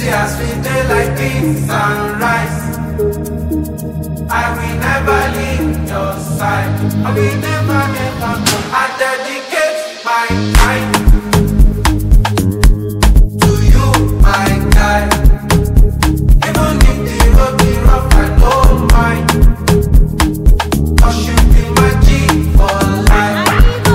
See as we dey like beans and rice. I will never leave your side. I will never go. I dedicate my time to you, my guy. Even if the road be rough, I don't mind. 'Cause you be my G for life.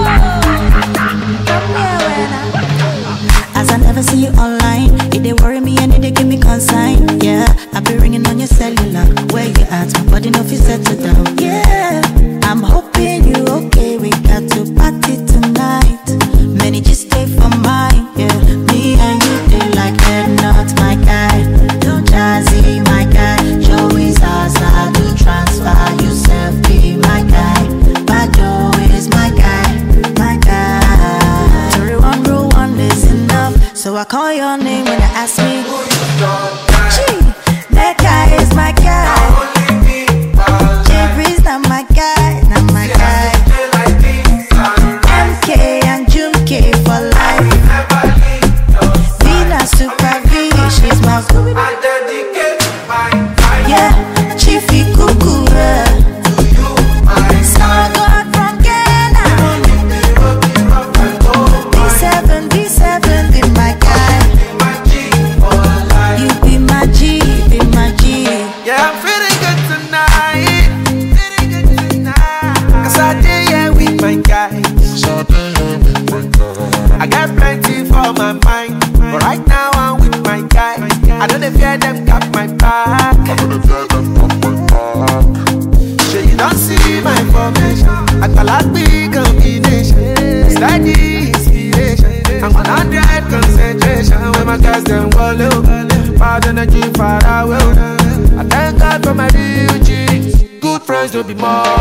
As I never see you online, it dey worry me and it dey give me consign. Yeah, I be ringing on your cellular. Where you at? My body no fit settle down. Yeah, I'm hoping you okay. We got to party tonight. Many just stay for mine. Yeah, me and you dey like head not my guy. Don't jazzy my guy. Joey's Zaza do transfer. Yourself be my guy. Bado is my guy. My guy. Jury one rule one is enough. So I call your name when you ask me. Who is your guy? Gee, that guy is my guy. Only me, my Jeffrey's not my guy, not my See as guy. we dey like beans and rice. MK and Junke for I life. will never leave your side. Vina Super V, she's my I dedicate my time yeah, Chiefy Cuckoo. to you, my Someone guy. go out from Ghana. Even if the road be rough, I don't mind. B7 be my guy. Be my G for life. You be my G, be my G. Yeah, I'm feeling good tonight. Feeling good tonight. 'Cause I did here with my guys. I got plenty for my mind. But right now I'm with my guy. I don't fear them got my back. Sure you don't see my formation. I got a big combination. Steady inspiration. I'm 100 concentration. When my guys them go low. Bad energy far away. I thank God for my real G's. Good friends don't be more